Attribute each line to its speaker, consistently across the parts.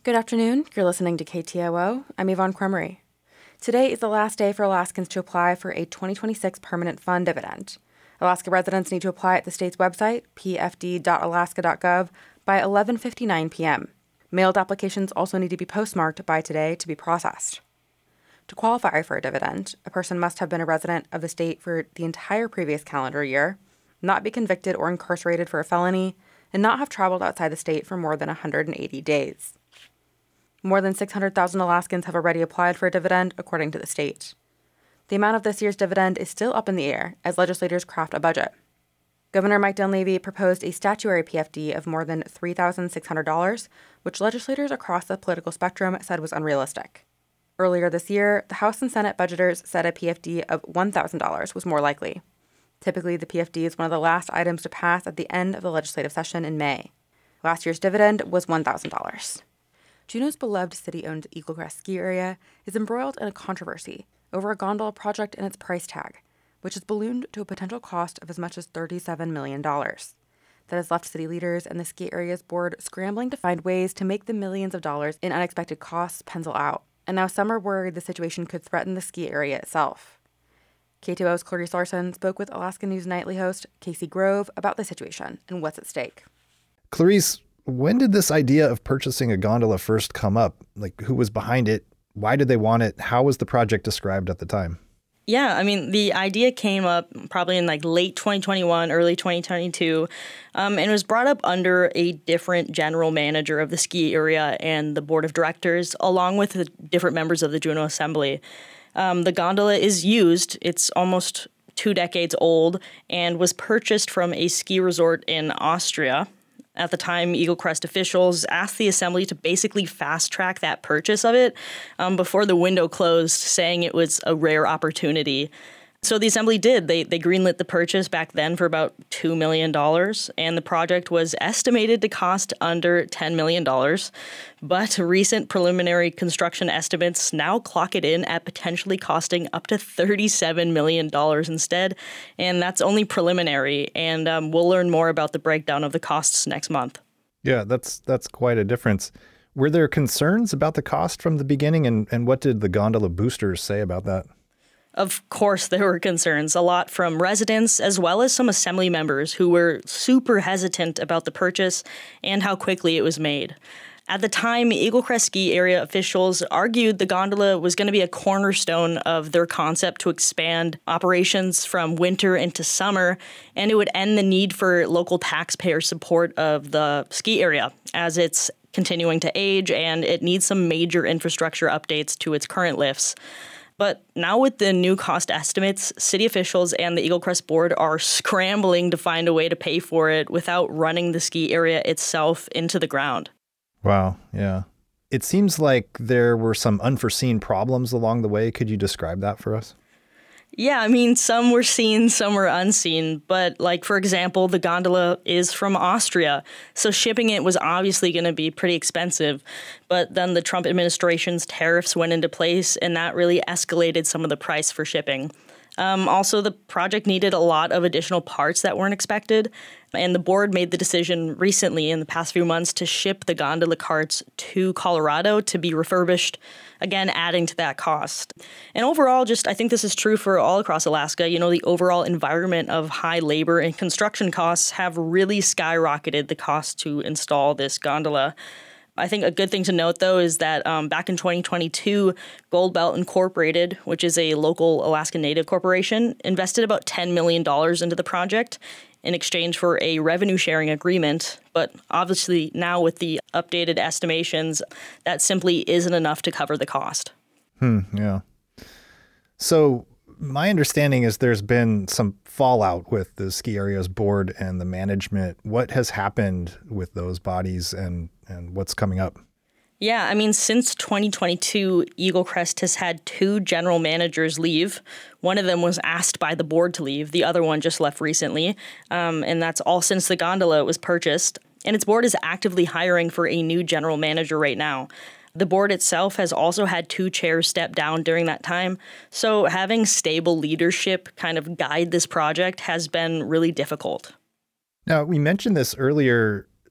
Speaker 1: Good afternoon. You're listening to KTOO. I'm Yvonne Cremery. Today is the last day for Alaskans to apply for a 2026 permanent fund dividend. Alaska residents need to apply at the state's website, pfd.alaska.gov, by 11:59 p.m. Mailed applications also need to be postmarked by today to be processed. To qualify for a dividend, a person must have been a resident of the state for the entire previous calendar year, not be convicted or incarcerated for a felony, and not have traveled outside the state for more than 180 days. More than 600,000 Alaskans have already applied for a dividend, according to the state. The amount of this year's dividend is still up in the air as legislators craft a budget. Governor Mike Dunleavy proposed a statutory PFD of more than $3,600, which legislators across the political spectrum said was unrealistic. Earlier this year, the House and Senate budgeters said a PFD of $1,000 was more likely. Typically, the PFD is one of the last items to pass at the end of the legislative session in May. Last year's dividend was $1,000. Juneau's beloved city-owned Eagle Crest ski area is embroiled in a controversy over a gondola project and its price tag, which has ballooned to a potential cost of as much as $37 million. That has left city leaders and the ski area's board scrambling to find ways to make the millions of dollars in unexpected costs pencil out. And now some are worried the situation could threaten the ski area itself. KTOO's Clarice Larson spoke with Alaska News Nightly host Casey Grove about the situation and what's at stake.
Speaker 2: Clarice, when did this idea of purchasing a gondola first come up? Like, who was behind it? Why did they want it? How was the project described at the time?
Speaker 3: Yeah, I mean, the idea came up probably in late 2021, early 2022, and it was brought up under a different general manager of the ski area and the board of directors, along with the different members of the Juneau Assembly. The gondola is used. It's almost 2 decades old and was purchased from a ski resort in Austria. At the time, Eagle Crest officials asked the assembly to basically fast-track that purchase of it before the window closed, saying it was a rare opportunity. So the assembly did. They greenlit the purchase back then for about $2 million, and the project was estimated to cost under $10 million. But recent preliminary construction estimates now clock it in at potentially costing up to $37 million instead, and that's only preliminary, and we'll learn more about the breakdown of the costs next month.
Speaker 2: Yeah, that's quite a difference. Were there concerns about the cost from the beginning, and what did the gondola boosters say about that?
Speaker 3: Of course, there were concerns, a lot from residents as well as some assembly members who were super hesitant about the purchase and how quickly it was made. At the time, Eagle Crest ski area officials argued the gondola was going to be a cornerstone of their concept to expand operations from winter into summer, and it would end the need for local taxpayer support of the ski area as it's continuing to age and it needs some major infrastructure updates to its current lifts. But now with the new cost estimates, city officials and the Eagle Crest board are scrambling to find a way to pay for it without running the ski area itself into the ground.
Speaker 2: Wow, yeah. It seems like there were some unforeseen problems along the way. Could you describe that for us?
Speaker 3: Yeah, I mean, some were seen, some were unseen. But for example, the gondola is from Austria. So shipping it was obviously going to be pretty expensive. But then the Trump administration's tariffs went into place, and that really escalated some of the price for shipping. Also, the project needed a lot of additional parts that weren't expected. And the board made the decision recently in the past few months to ship the gondola carts to Colorado to be refurbished, again, adding to that cost. And overall, I think this is true for all across Alaska. The overall environment of high labor and construction costs have really skyrocketed the cost to install this gondola. I think a good thing to note, though, is that back in 2022, Gold Belt Incorporated, which is a local Alaska Native corporation, invested about $10 million into the project in exchange for a revenue-sharing agreement. But obviously now with the updated estimations, that simply isn't enough to cover the cost.
Speaker 2: Yeah. So my understanding is there's been some fallout with the ski area's board and the management. What has happened with those bodies and what's coming up?
Speaker 3: Yeah, I mean, since 2022, Eagle Crest has had 2 general managers leave. One of them was asked by the board to leave. The other one just left recently. And that's all since the gondola was purchased. And its board is actively hiring for a new general manager right now. The board itself has also had 2 chairs step down during that time. So having stable leadership kind of guide this project has been really difficult.
Speaker 2: Now, we mentioned this earlier.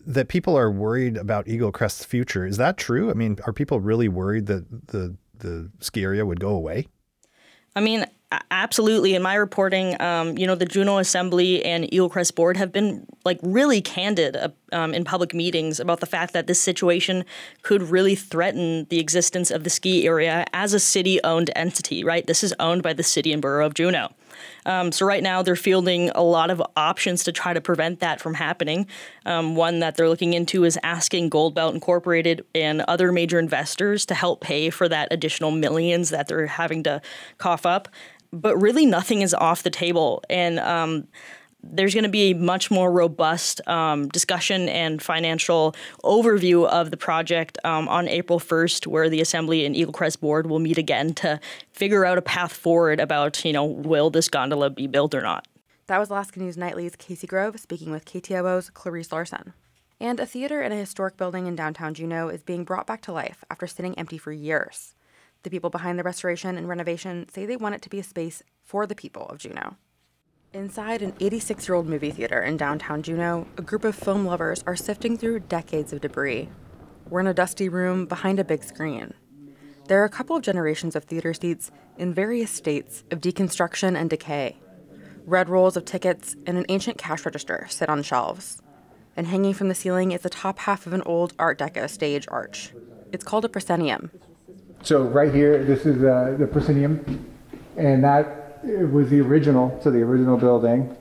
Speaker 2: that people are worried about Eagle Crest's future. Is that true? I mean, are people really worried that the ski area would go away?
Speaker 3: I mean, absolutely. In my reporting, the Juneau Assembly and Eagle Crest Board have been really candid in public meetings about the fact that this situation could really threaten the existence of the ski area as a city-owned entity, right? This is owned by the city and borough of Juneau. So right now they're fielding a lot of options to try to prevent that from happening. One that they're looking into is asking Goldbelt Incorporated and other major investors to help pay for that additional millions that they're having to cough up. But really nothing is off the table. And there's going to be a much more robust discussion and financial overview of the project on April 1st, where the Assembly and Eagle Crest Board will meet again to figure out a path forward about, will this gondola be built or not.
Speaker 1: That was Alaska News Nightly's Casey Grove speaking with KTOO's Clarice Larson. And a theater in a historic building in downtown Juneau is being brought back to life after sitting empty for years. The people behind the restoration and renovation say they want it to be a space for the people of Juneau. Inside an 86-year-old movie theater in downtown Juneau, a group of film lovers are sifting through decades of debris. We're in a dusty room behind a big screen. There are a couple of generations of theater seats in various states of deconstruction and decay. Red rolls of tickets and an ancient cash register sit on shelves. And hanging from the ceiling is the top half of an old Art Deco stage arch. It's called a proscenium.
Speaker 4: So right here, this is the proscenium, and that it was the original building,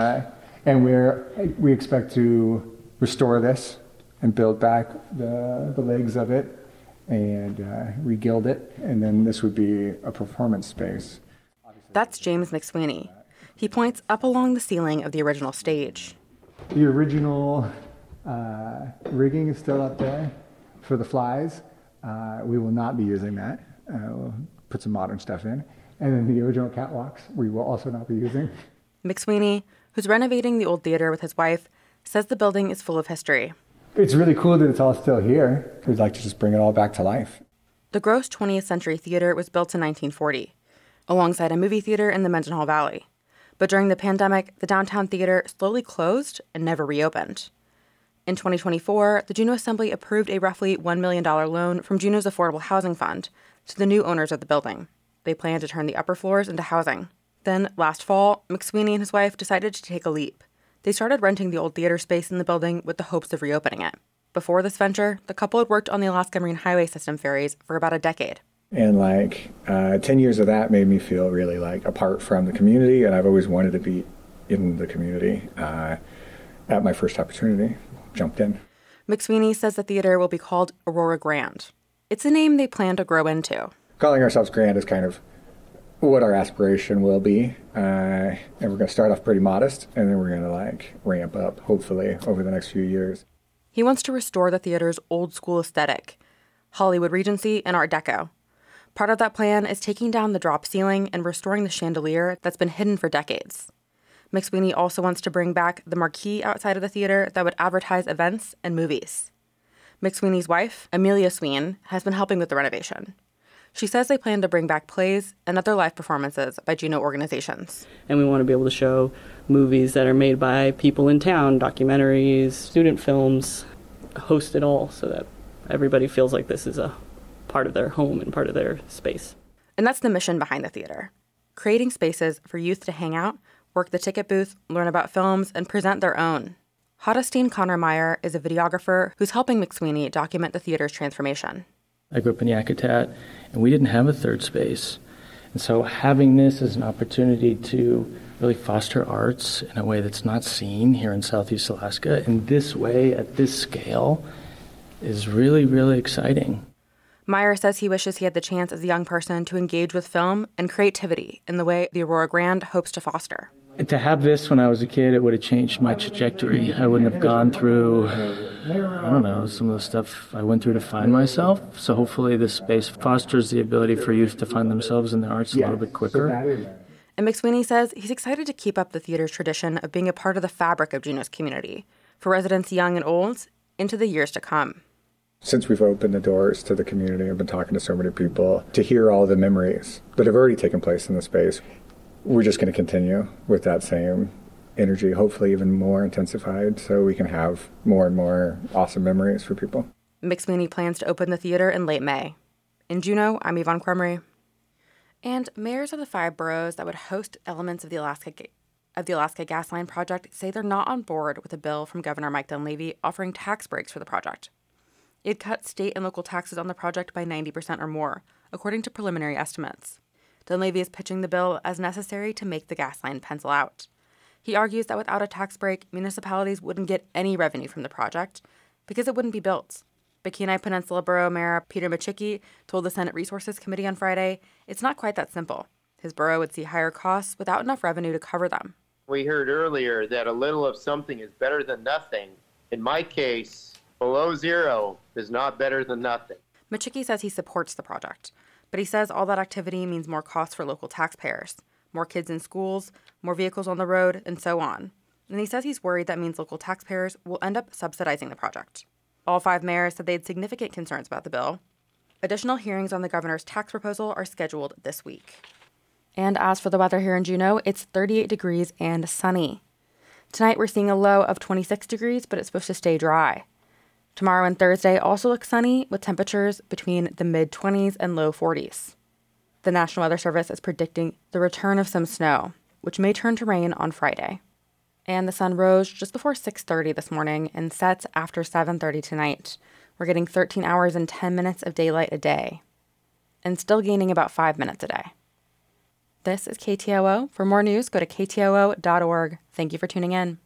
Speaker 4: and we expect to restore this and build back the legs of it and regild it, and then this would be a performance space.
Speaker 1: That's James McSweeney. He points up along the ceiling of the original stage.
Speaker 4: The original rigging is still up there for the flies. We will not be using that. We'll put some modern stuff in. And then the original catwalks, we will also not be using.
Speaker 1: McSweeney, who's renovating the old theater with his wife, says the building is full of history.
Speaker 4: It's really cool that it's all still here. We'd like to just bring it all back to life.
Speaker 1: The Gross 20th Century Theater was built in 1940, alongside a movie theater in the Mendenhall Valley. But during the pandemic, the downtown theater slowly closed and never reopened. In 2024, the Juneau Assembly approved a roughly $1 million loan from Juneau's Affordable Housing Fund to the new owners of the building. They plan to turn the upper floors into housing. Then, last fall, McSweeney and his wife decided to take a leap. They started renting the old theater space in the building with the hopes of reopening it. Before this venture, the couple had worked on the Alaska Marine Highway System ferries for about a decade.
Speaker 4: And 10 years of that made me feel really apart from the community, and I've always wanted to be in the community. At my first opportunity, jumped in.
Speaker 1: McSweeney says the theater will be called Aurora Grand. It's a name they plan to grow into.
Speaker 4: Calling ourselves Grand is kind of what our aspiration will be. And we're going to start off pretty modest, and then we're going to ramp up, hopefully, over the next few years.
Speaker 1: He wants to restore the theater's old school aesthetic, Hollywood Regency and Art Deco. Part of that plan is taking down the drop ceiling and restoring the chandelier that's been hidden for decades. McSweeney also wants to bring back the marquee outside of the theater that would advertise events and movies. McSweeney's wife, Amelia Sween, has been helping with the renovation. She says they plan to bring back plays and other live performances by Juneau organizations.
Speaker 5: And we want to be able to show movies that are made by people in town, documentaries, student films, host it all so that everybody feels like this is a part of their home and part of their space.
Speaker 1: And that's the mission behind the theater, creating spaces for youth to hang out, work the ticket booth, learn about films, and present their own. Hadastine Connor Meyer is a videographer who's helping McSweeney document the theater's transformation.
Speaker 6: I grew up in Yakutat, and we didn't have a third space. And so having this as an opportunity to really foster arts in a way that's not seen here in Southeast Alaska in this way, at this scale, is really, really exciting.
Speaker 1: Meyer says he wishes he had the chance as a young person to engage with film and creativity in the way the Aurora Grand hopes to foster.
Speaker 6: To have this when I was a kid, it would have changed my trajectory. I wouldn't have gone through, some of the stuff I went through to find myself. So hopefully this space fosters the ability for youth to find themselves in the arts a little bit quicker.
Speaker 1: And McSweeney says he's excited to keep up the theater's tradition of being a part of the fabric of Juneau's community, for residents young and old, into the years to come.
Speaker 4: Since we've opened the doors to the community, I've been talking to so many people to hear all the memories that have already taken place in the space. We're just going to continue with that same energy, hopefully even more intensified, so we can have more and more awesome memories for people.
Speaker 1: McSweeney plans to open the theater in late May. In Juneau, I'm Yvonne Cremery. And mayors of the 5 boroughs that would host elements of the Alaska Gas Line project say they're not on board with a bill from Governor Mike Dunleavy offering tax breaks for the project. It'd cut state and local taxes on the project by 90% or more, according to preliminary estimates. Dunleavy is pitching the bill as necessary to make the gas line pencil out. He argues that without a tax break, municipalities wouldn't get any revenue from the project because it wouldn't be built. But Kenai Peninsula Borough Mayor Peter Micciche told the Senate Resources Committee on Friday it's not quite that simple. His borough would see higher costs without enough revenue to cover them.
Speaker 7: We heard earlier that a little of something is better than nothing. In my case, below zero is not better than nothing.
Speaker 1: Micciche says he supports the project, but he says all that activity means more costs for local taxpayers, more kids in schools, more vehicles on the road, and so on. And he says he's worried that means local taxpayers will end up subsidizing the project. All 5 mayors said they had significant concerns about the bill. Additional hearings on the governor's tax proposal are scheduled this week. And as for the weather here in Juneau, it's 38 degrees and sunny. Tonight we're seeing a low of 26 degrees, but it's supposed to stay dry. Tomorrow and Thursday also look sunny with temperatures between the mid-20s and low 40s. The National Weather Service is predicting the return of some snow, which may turn to rain on Friday. And the sun rose just before 6:30 this morning and sets after 7:30 tonight. We're getting 13 hours and 10 minutes of daylight a day, and still gaining about 5 minutes a day. This is KTOO. For more news, go to ktoo.org. Thank you for tuning in.